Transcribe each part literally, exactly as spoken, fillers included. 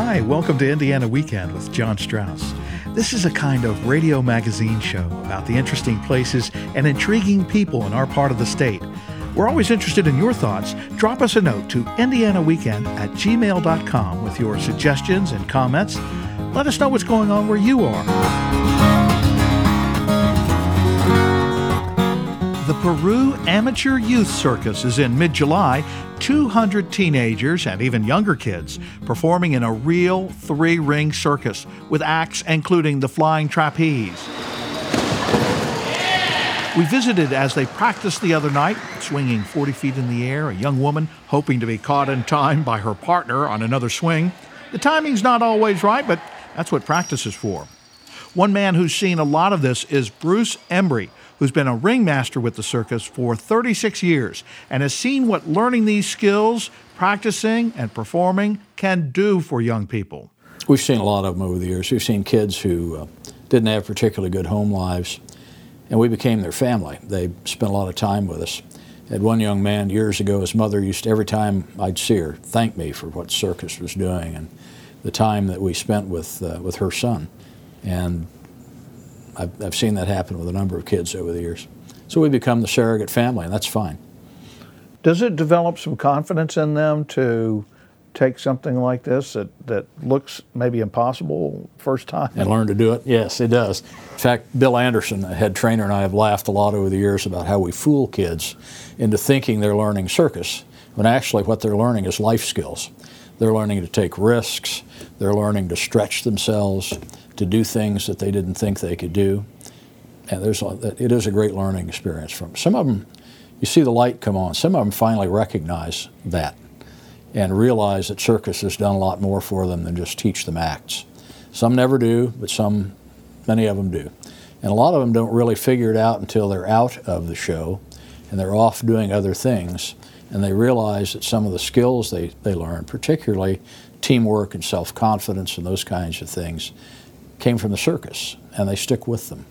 Hi, welcome to Indiana Weekend with John Strauss. This is a kind of radio magazine show about the interesting places and intriguing people in our part of the state. We're always interested in your thoughts. Drop us a note to indiana weekend at gmail dot com with your suggestions and comments. Let us know what's going on where you are. The Peru Amateur Youth Circus is in mid-July. two hundred teenagers and even younger kids performing in a real three-ring circus with acts including the flying trapeze. We visited as they practiced the other night, swinging forty feet in the air, a young woman hoping to be caught in time by her partner on another swing. The timing's not always right, but that's what practice is for. One man who's seen a lot of this is Bruce Embry, who's been a ringmaster with the circus for thirty-six years and has seen what learning these skills, practicing, and performing can do for young people. We've seen a lot of them over the years. We've seen kids who uh, didn't have particularly good home lives, and we became their family. They spent a lot of time with us. I had one young man years ago, his mother used to, every time I'd see her, thank me for what circus was doing and the time that we spent with, uh, with her son. And I've, I've seen that happen with a number of kids over the years. So we become the surrogate family, and that's fine. Does it develop some confidence in them to take something like this that, that looks maybe impossible first time? And learn to do it? Yes, it does. In fact, Bill Anderson, the head trainer, and I have laughed a lot over the years about how we fool kids into thinking they're learning circus, when actually what they're learning is life skills. They're learning to take risks. They're learning to stretch themselves, to do things that they didn't think they could do. And there's a, it is a great learning experience for them. Some of them, you see the light come on. Some of them finally recognize that and realize that circus has done a lot more for them than just teach them acts. Some never do, but some, many of them do. And a lot of them don't really figure it out until they're out of the show and they're off doing other things, and they realize that some of the skills they, they learn, particularly teamwork and self-confidence and those kinds of things, came from the circus, and they stick with them.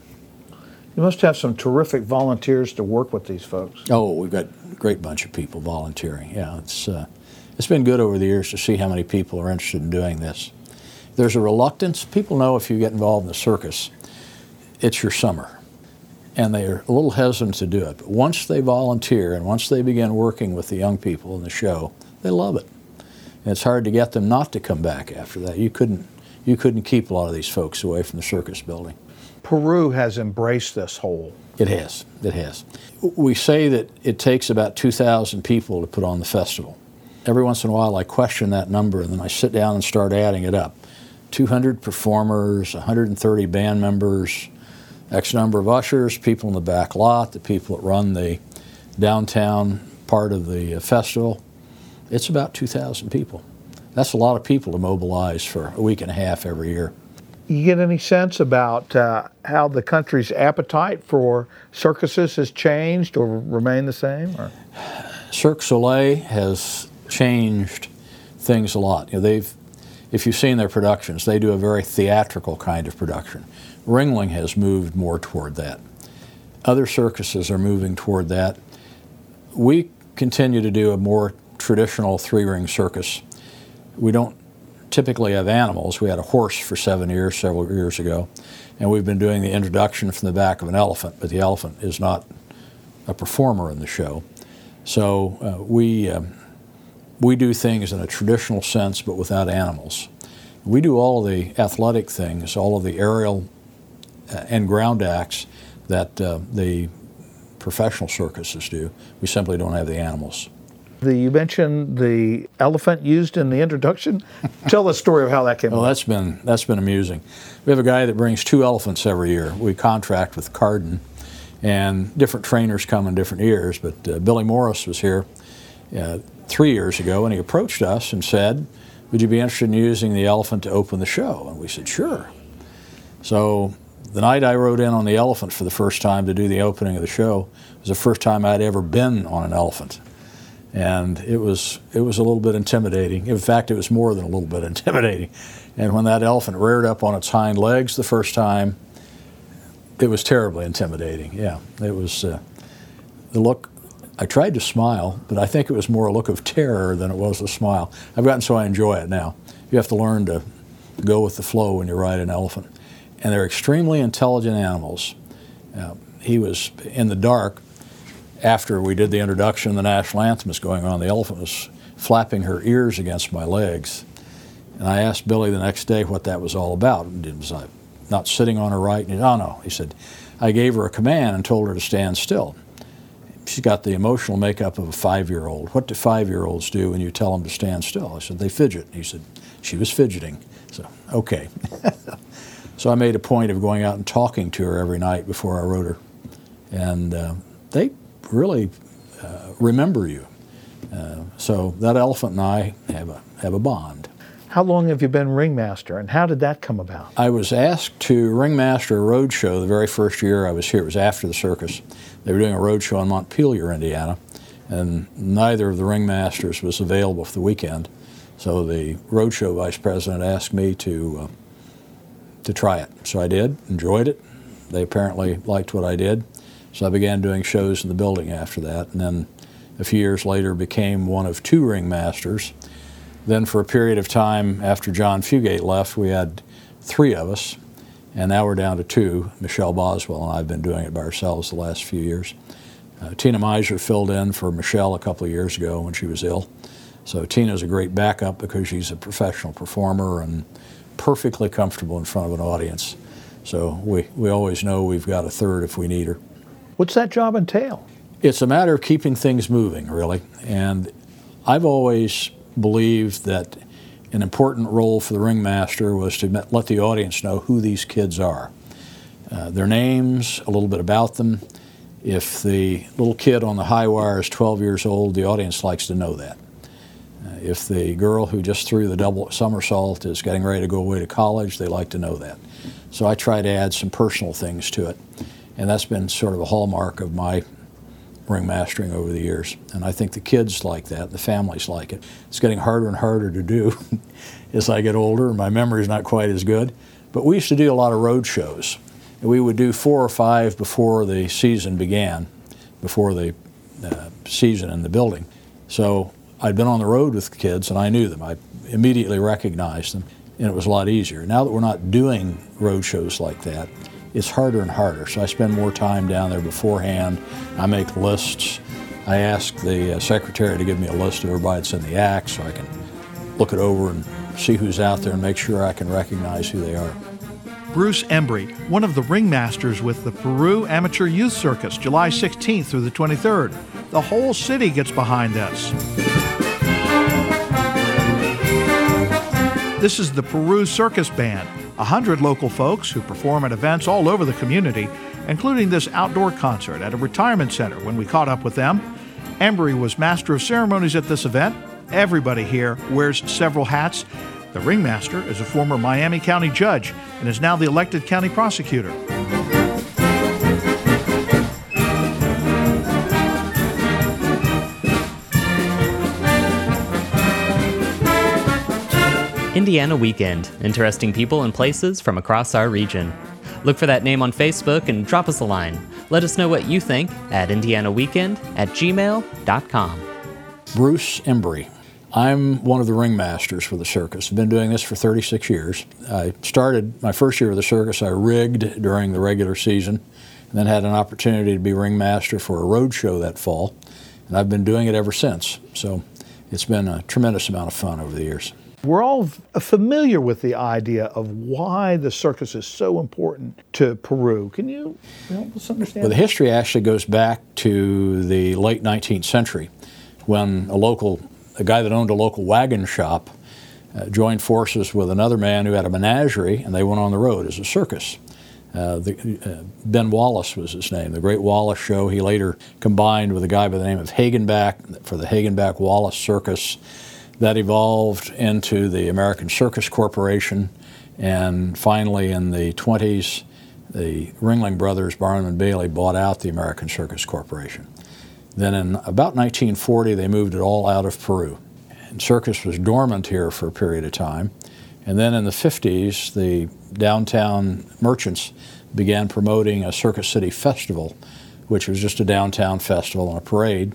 You must have some terrific volunteers to work with these folks. Oh, we've got a great bunch of people volunteering. Yeah, it's uh, it's been good over the years to see how many people are interested in doing this. There's a reluctance. People know if you get involved in the circus, it's your summer, and they're a little hesitant to do it. But once they volunteer and once they begin working with the young people in the show, they love it. And it's hard to get them not to come back after that. You couldn't You couldn't keep a lot of these folks away from the circus building. Peru has embraced this whole. It has. It has. We say that it takes about two thousand people to put on the festival. Every once in a while I question that number, and then I sit down and start adding it up. two hundred performers, one hundred thirty band members, X number of ushers, people in the back lot, the people that run the downtown part of the festival. It's about two thousand people. That's a lot of people to mobilize for a week and a half every year. You get any sense about uh, how the country's appetite for circuses has changed or remained the same? Or? Cirque du Soleil has changed things a lot. You know, they've, if you've seen their productions, they do a very theatrical kind of production. Ringling has moved more toward that. Other circuses are moving toward that. We continue to do a more traditional three-ring circus. We don't typically have animals. We had a horse for seven years, several years ago, and we've been doing the introduction from the back of an elephant, but the elephant is not a performer in the show. So uh, we, um, we do things in a traditional sense, but without animals. We do all of the athletic things, all of the aerial uh, and ground acts that uh, the professional circuses do. We simply don't have the animals. The, you mentioned the elephant used in the introduction. Tell the story of how that came Well, about. that's been, that's been amusing. We have a guy that brings two elephants every year. We contract with Carden, and different trainers come in different years, but uh, Billy Morris was here uh, three years ago, and he approached us and said, would you be interested in using the elephant to open the show? And we said, sure. So the night I rode in on the elephant for the first time to do the opening of the show was the first time I'd ever been on an elephant. And it was it was a little bit intimidating. In fact, it was more than a little bit intimidating. And when that elephant reared up on its hind legs the first time, it was terribly intimidating. Yeah, it was uh, the look I tried to smile, but I think it was more a look of terror than it was a smile. I've gotten so I enjoy it now. You have to learn to go with the flow when you ride an elephant. And they're extremely intelligent animals. Uh, he was in the dark after we did the introduction, the national anthem was going on. The elephant was flapping her ears against my legs. And I asked Billy the next day what that was all about. Was I not sitting on her right? And he said, oh, no. He said, I gave her a command and told her to stand still. She's got the emotional makeup of a five-year-old. What do five-year-olds do when you tell them to stand still? I said, they fidget. He said, she was fidgeting. So, okay. So I made a point of going out and talking to her every night before I rode her. And uh, they really uh, remember you. Uh, so that elephant and I have a, have a bond. How long have you been ringmaster, and how did that come about? I was asked to ringmaster a road show the very first year I was here. It was after the circus. They were doing a road show in Montpelier, Indiana, and neither of the ringmasters was available for the weekend. So the roadshow vice president asked me to uh, to try it. So I did, enjoyed it. They apparently liked what I did. So I began doing shows in the building after that, and then a few years later became one of two ringmasters. Then for a period of time after John Fugate left, we had three of us, and now we're down to two. Michelle Boswell and I have been doing it by ourselves the last few years. Uh, Tina Miser filled in for Michelle a couple of years ago when she was ill. So Tina's a great backup because she's a professional performer and perfectly comfortable in front of an audience. So we, we always know we've got a third if we need her. What's that job entail? It's a matter of keeping things moving, really. And I've always believed that an important role for the ringmaster was to let the audience know who these kids are. Uh, their names, a little bit about them. If the little kid on the high wire is twelve years old, the audience likes to know that. Uh, if the girl who just threw the double somersault is getting ready to go away to college, they like to know that. So I try to add some personal things to it. And that's been sort of a hallmark of my ringmastering over the years. And I think the kids like that, the families like it. It's getting harder and harder to do as I get older, and my memory's not quite as good. But we used to do a lot of road shows. And we would do four or five before the season began, before the uh, season in the building. So I'd been on the road with the kids, and I knew them. I immediately recognized them, and it was a lot easier. Now that we're not doing road shows like that, it's harder and harder. So I spend more time down there beforehand. I make lists. I ask the uh, secretary to give me a list of everybody that's in the act so I can look it over and see who's out there and make sure I can recognize who they are. Bruce Embry, one of the ringmasters with the Peru Amateur Youth Circus, July sixteenth through the twenty-third. The whole city gets behind this. This is the Peru Circus Band, a hundred local folks who perform at events all over the community, including this outdoor concert at a retirement center when we caught up with them. Embry was master of ceremonies at this event. Everybody here wears several hats. The ringmaster is a former Miami County judge and is now the elected county prosecutor. Indiana Weekend, interesting people and places from across our region. Look for that name on Facebook and drop us a line. Let us know what you think at indianaweekend at gmail dot com. Bruce Embry. I'm one of the ringmasters for the circus. I've been doing this for thirty-six years. I started my first year of the circus, I rigged during the regular season, and then had an opportunity to be ringmaster for a road show that fall, and I've been doing it ever since. So it's been a tremendous amount of fun over the years. We're all familiar with the idea of why the circus is so important to Peru. Can you help us understand? Well, the history actually goes back to the late nineteenth century when a local, a guy that owned a local wagon shop uh, joined forces with another man who had a menagerie, and they went on the road as a circus. Uh, the, uh, Ben Wallace was his name, the Great Wallace Show. He later combined with a guy by the name of Hagenbach for the Hagenbach-Wallace Circus. That evolved into the American Circus Corporation, and finally in the twenties, the Ringling Brothers, Barnum and Bailey, bought out the American Circus Corporation. Then in about nineteen forty, they moved it all out of Peru. And circus was dormant here for a period of time. And then in the fifties, the downtown merchants began promoting a Circus City Festival, which was just a downtown festival and a parade.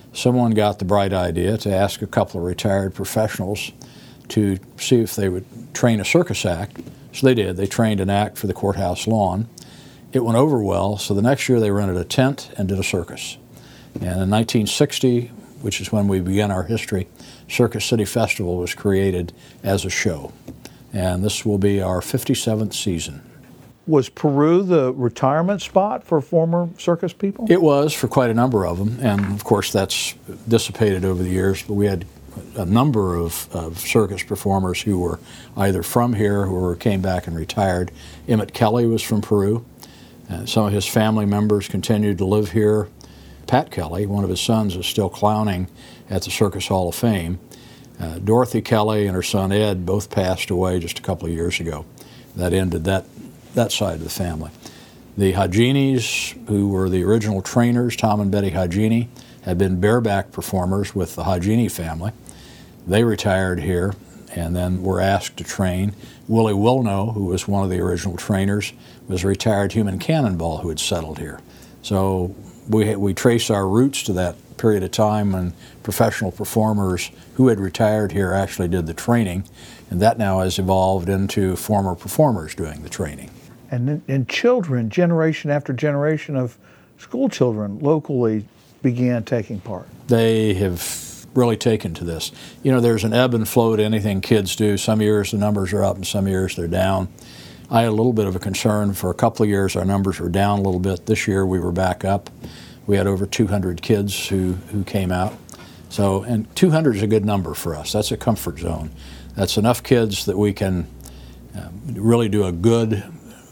someone got the bright idea to ask a couple of retired professionals to see if they would train a circus act. So they did. They trained an act for the courthouse lawn. It went over well, so the next year they rented a tent and did a circus. And in nineteen sixty, which is when we began our history, Circus City Festival was created as a show. And this will be our fifty-seventh season. Was Peru the retirement spot for former circus people? It was for quite a number of them, and of course that's dissipated over the years, but we had a number of, of circus performers who were either from here or came back and retired. Emmett Kelly was from Peru. Uh, some of his family members continued to live here. Pat Kelly, one of his sons, is still clowning at the Circus Hall of Fame. Uh, Dorothy Kelly and her son Ed both passed away just a couple of years ago. That ended that, that side of the family. The Haginis, who were the original trainers, Tom and Betty Hagini, had been bareback performers with the Hagini family. They retired here and then were asked to train. Willie Wilno, who was one of the original trainers, was a retired human cannonball who had settled here. So we, we trace our roots to that period of time when professional performers who had retired here actually did the training, and that now has evolved into former performers doing the training. And, and children, generation after generation of school children locally began taking part. They have really taken to this. You know, there's an ebb and flow to anything kids do. Some years the numbers are up and some years they're down. I had a little bit of a concern. For a couple of years our numbers were down a little bit. This year we were back up. We had over two hundred kids who, who came out. So, and two hundred is a good number for us. That's a comfort zone. That's enough kids that we can uh, really do a good,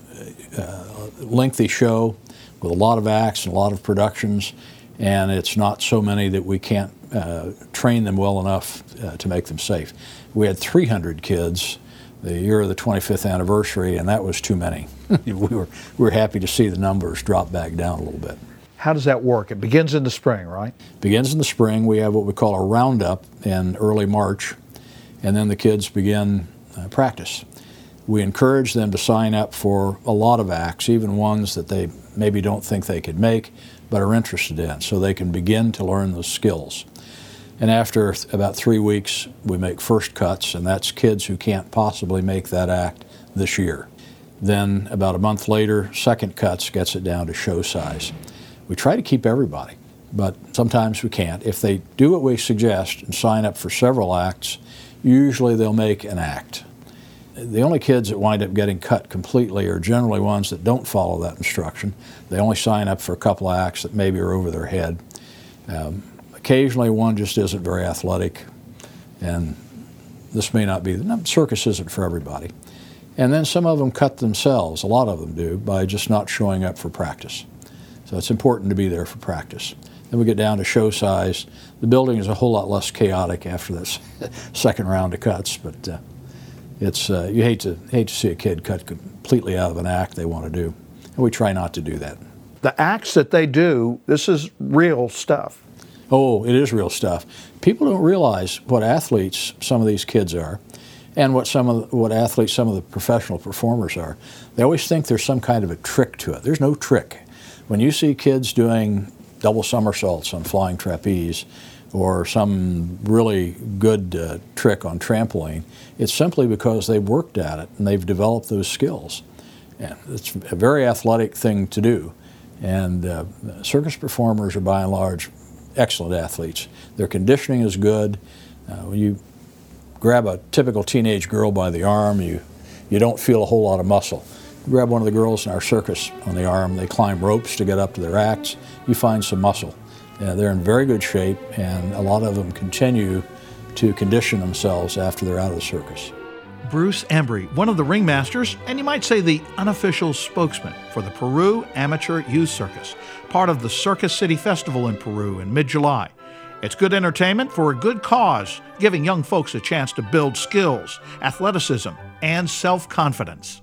uh, lengthy show with a lot of acts and a lot of productions, and it's not so many that we can't uh, train them well enough uh, to make them safe. We had three hundred kids the year of the twenty-fifth anniversary, and that was too many. we were we were happy to see the numbers drop back down a little bit. How does that work? It begins in the spring, right? Begins in the spring. We have what we call a roundup in early March, and then the kids begin uh, practice. We encourage them to sign up for a lot of acts, even ones that they maybe don't think they could make, but are interested in, so they can begin to learn those skills. And after about three weeks, we make first cuts, and that's kids who can't possibly make that act this year. Then about a month later, second cuts gets it down to show size. We try to keep everybody, but sometimes we can't. If they do what we suggest and sign up for several acts, usually they'll make an act. The only kids that wind up getting cut completely are generally ones that don't follow that instruction. They only sign up for a couple of acts that maybe are over their head. Um, occasionally one just isn't very athletic, and this may not be, no, circus isn't for everybody. And then some of them cut themselves, a lot of them do, by just not showing up for practice. So it's important to be there for practice. Then we get down to show size. The building is a whole lot less chaotic after this second round of cuts, but uh, it's uh, you hate to hate to see a kid cut completely out of an act they want to do, and we try not to do that. The acts that they do, this is real stuff. Oh, it is real stuff. People don't realize what athletes some of these kids are, and what some of the, what athletes some of the professional performers are. They always think there's some kind of a trick to it. There's no trick. When you see kids doing double somersaults on flying trapeze or some really good uh, trick on trampoline, it's simply because they've worked at it and they've developed those skills. And it's a very athletic thing to do. And uh, circus performers are by and large excellent athletes. Their conditioning is good. Uh, when you grab a typical teenage girl by the arm, you, you don't feel a whole lot of muscle. Grab one of the girls in our circus on the arm, they climb ropes to get up to their acts, you find some muscle. Uh, they're in very good shape, and a lot of them continue to condition themselves after they're out of the circus. Bruce Embry, one of the ringmasters, and you might say the unofficial spokesman for the Peru Amateur Youth Circus, part of the Circus City Festival in Peru in mid-July. It's good entertainment for a good cause, giving young folks a chance to build skills, athleticism, and self-confidence.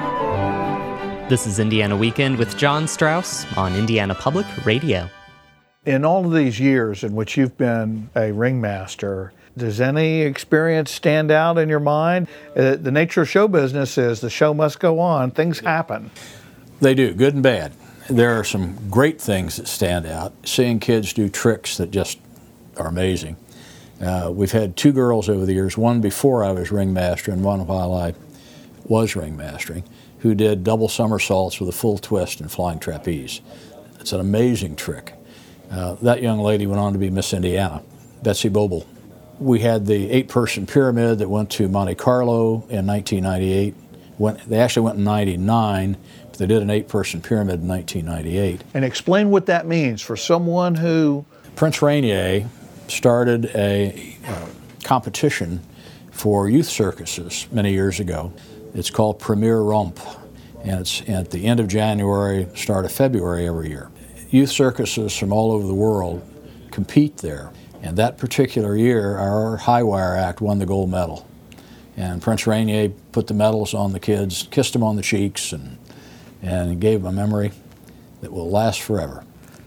This is Indiana Weekend with John Strauss on Indiana Public Radio. In all of these years in which you've been a ringmaster, does any experience stand out in your mind? Uh, the nature of show business is the show must go on. Things happen. They do, good and bad. There are some great things that stand out. Seeing kids do tricks that just are amazing. Uh, we've had two girls over the years, one before I was ringmaster and one while I was ringmastering, who did double somersaults with a full twist and flying trapeze. It's an amazing trick. Uh, that young lady went on to be Miss Indiana, Betsy Boble. We had the eight-person pyramid that went to Monte Carlo in nineteen ninety-eight. Went, they actually went in ninety-nine, but they did an eight-person pyramid in nineteen ninety-eight. And explain what that means for someone who... Prince Rainier started a uh, competition for youth circuses many years ago. It's called Premier Rump, and it's at the end of January, start of February every year. Youth circuses from all over the world compete there. And that particular year, our High Wire Act won the gold medal. And Prince Rainier put the medals on the kids, kissed them on the cheeks, and and gave them a memory that will last forever.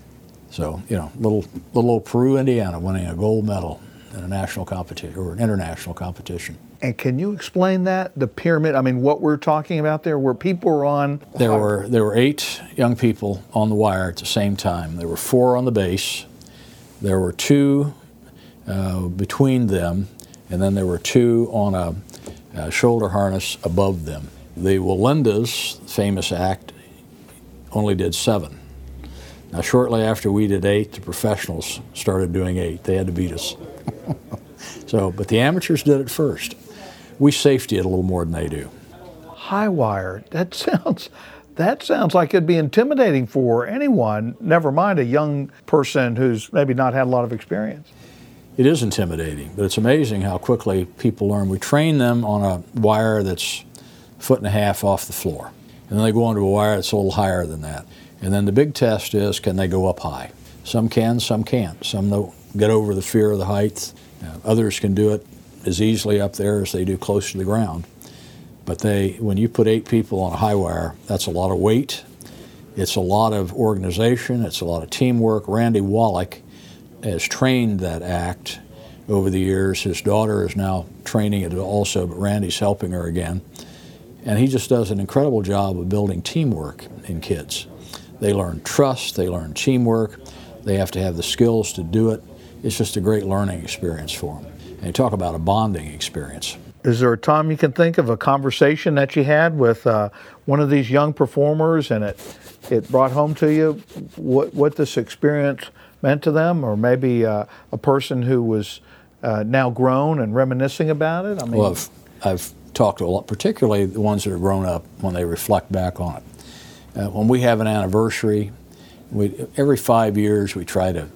So, you know, little little old Peru, Indiana, winning a gold medal in a national competition or an international competition. And can you explain that, the pyramid? I mean, what we're talking about there, where people were on? There were there were eight young people on the wire at the same time. There were four on the base. There were two uh, between them, and then there were two on a, a shoulder harness above them. The Walendas, famous act, only did seven. Now, shortly after we did eight, the professionals started doing eight. They had to beat us. So, but the amateurs did it first. We safety it a little more than they do. High wire, that sounds, that sounds like it'd be intimidating for anyone, never mind a young person who's maybe not had a lot of experience. It is intimidating, but it's amazing how quickly people learn. We train them on a wire that's a foot and a half off the floor. And then they go onto a wire that's a little higher than that. And then the big test is, can they go up high? Some can, some can't. Some don't get over the fear of the height. Uh, others can do it as easily up there as they do close to the ground. But they, when you put eight people on a high wire, that's a lot of weight. It's a lot of organization. It's a lot of teamwork. Randy Wallach has trained that act over the years. His daughter is now training it also, but Randy's helping her again. And he just does an incredible job of building teamwork in kids. They learn trust, they learn teamwork, they have to have the skills to do it. It's just a great learning experience for them. And you talk about a bonding experience. Is there a time you can think of a conversation that you had with uh, one of these young performers and it it brought home to you what, what this experience meant to them, or maybe uh, a person who was uh, now grown and reminiscing about it? I mean, well, I've, I've talked to a lot, particularly the ones that are grown up when they reflect back on it. Uh, when we have an anniversary, we, every five years we try to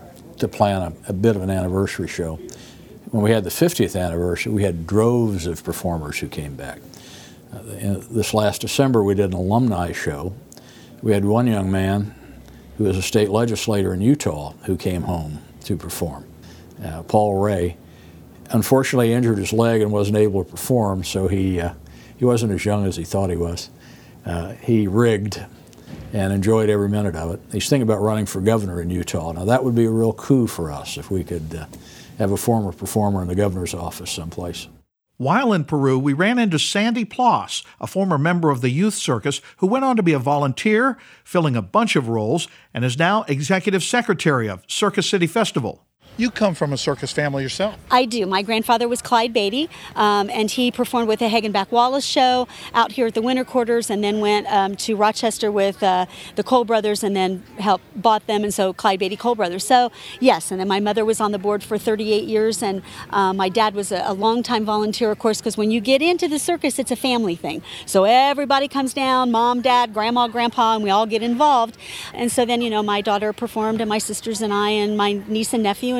to plan a, a bit of an anniversary show. When we had the fiftieth anniversary, we had droves of performers who came back. Uh, this last December, we did an alumni show. We had one young man who was a state legislator in Utah who came home to perform, uh, Paul Ray. Unfortunately, he injured his leg and wasn't able to perform, so he uh, he wasn't as young as he thought he was. Uh, he rigged and enjoyed every minute of it. He's thinking about running for governor in Utah. Now, that would be a real coup for us if we could uh, have a former performer in the governor's office someplace. While in Peru, we ran into Sandy Ploss, a former member of the Youth Circus who went on to be a volunteer, filling a bunch of roles, and is now executive secretary of Circus City Festival. You come from a circus family yourself. I do. My grandfather was Clyde Beatty, um, and he performed with the Hagenbeck Wallace show out here at the Winter Quarters, and then went um, to Rochester with uh, the Cole brothers, and then helped bought them, and so Clyde Beatty Cole brothers. So yes, and then my mother was on the board for thirty-eight years, and uh, my dad was a, a longtime volunteer, of course, because when you get into the circus, it's a family thing. So everybody comes down, mom, dad, grandma, grandpa, and we all get involved. And so then, you know, my daughter performed, and my sisters and I, and my niece and nephew, and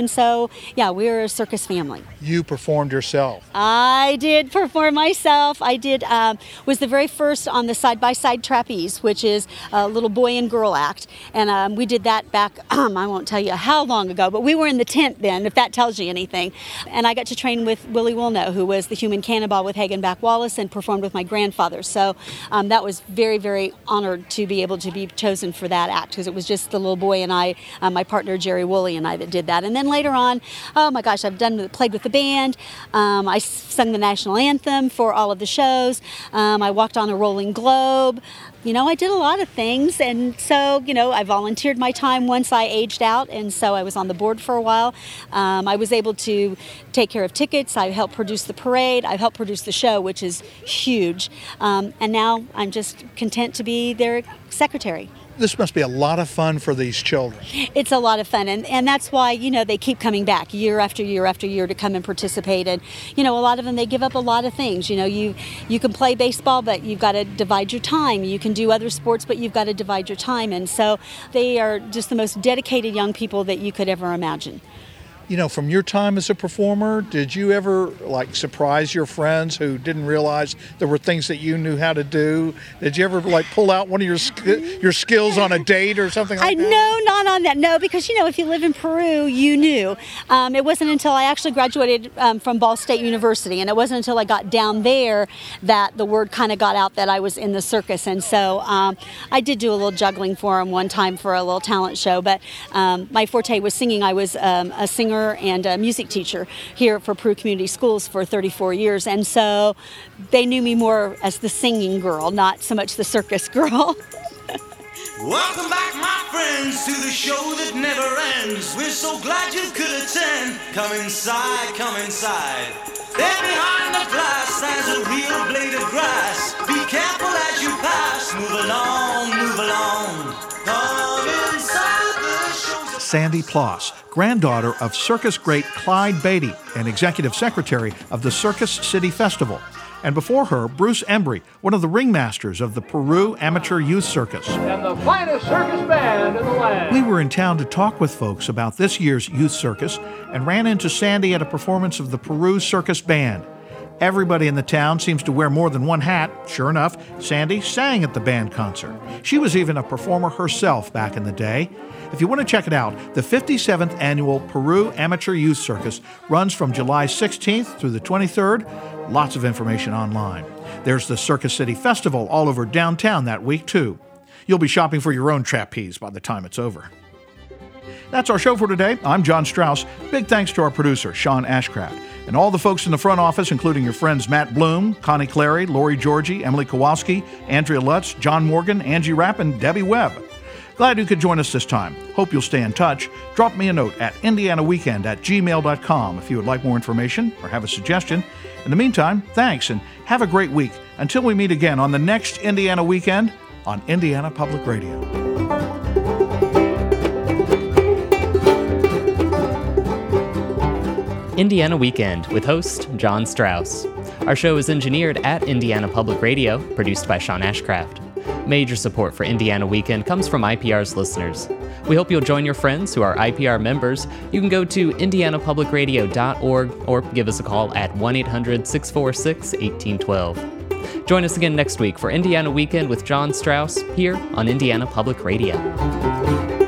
And so, yeah, we're a circus family. You performed yourself. I did perform myself. I did, um, was the very first on the side-by-side trapeze, which is a little boy and girl act. And um, we did that back, um, I won't tell you how long ago, but we were in the tent then, if that tells you anything. And I got to train with Willie Wilno, who was the human cannonball with Hagenbach Wallace and performed with my grandfather. So um, that was very, very honored to be able to be chosen for that act, because it was just the little boy and I, uh, my partner Jerry Woolley and I that did that. And then later on, oh my gosh, I've done played with the band. Um, I sung the national anthem for all of the shows. Um, I walked on a rolling globe. You know, I did a lot of things, and so, you know, I volunteered my time once I aged out, and so I was on the board for a while. Um, I was able to take care of tickets. I helped produce the parade. I helped produce the show, which is huge. Um, and now I'm just content to be their secretary. This must be a lot of fun for these children. It's a lot of fun, and, and that's why, you know, they keep coming back year after year after year to come and participate. And, you know, a lot of them, they give up a lot of things. You know, you, you can play baseball, but you've got to divide your time. You can do other sports, but you've got to divide your time. And so they are just the most dedicated young people that you could ever imagine. You know, from your time as a performer, did you ever, like, surprise your friends who didn't realize there were things that you knew how to do? Did you ever, like, pull out one of your sk- your skills on a date or something like I, that? No, not on that. No, because, you know, if you live in Peru, you knew. Um, it wasn't until I actually graduated um, from Ball State University, and it wasn't until I got down there that the word kind of got out that I was in the circus. And so um, I did do a little juggling for them one time for a little talent show, but um, my forte was singing. I was um, a singer and a music teacher here for Peru Community Schools for thirty-four years, and so they knew me more as the singing girl, not so much the circus girl. Welcome back, my friends, to the show that never ends. We're so glad you could attend. Come inside, come inside. There behind the glass stands a real blade of grass. Be careful as you pass. Move along, move along. Come inside the show. Sandy Ploss, granddaughter of circus great Clyde Beatty and executive secretary of the Circus City Festival. And before her, Bruce Embry, one of the ringmasters of the Peru Amateur Youth Circus. And the finest circus band in the land. We were in town to talk with folks about this year's youth circus and ran into Sandy at a performance of the Peru Circus Band. Everybody in the town seems to wear more than one hat. Sure enough, Sandy sang at the band concert. She was even a performer herself back in the day. If you want to check it out, the fifty-seventh Annual Peru Amateur Youth Circus runs from July sixteenth through the twenty-third. Lots of information online. There's the Circus City Festival all over downtown that week, too. You'll be shopping for your own trapeze by the time it's over. That's our show for today. I'm John Strauss. Big thanks to our producer, Sean Ashcraft, and all the folks in the front office, including your friends Matt Bloom, Connie Clary, Lori Georgie, Emily Kowalski, Andrea Lutz, John Morgan, Angie Rapp, and Debbie Webb. Glad you could join us this time. Hope you'll stay in touch. Drop me a note at indiana weekend at gmail dot com if you would like more information or have a suggestion. In the meantime, thanks and have a great week. Until we meet again on the next Indiana Weekend on Indiana Public Radio. Indiana Weekend with host John Strauss. Our show is engineered at Indiana Public Radio, produced by Sean Ashcraft. Major support for Indiana Weekend comes from I P R's listeners. We hope you'll join your friends who are I P R members. You can go to indiana public radio dot org or give us a call at one eight hundred, six four six, one eight one two. Join us again next week for Indiana Weekend with John Strauss here on Indiana Public Radio.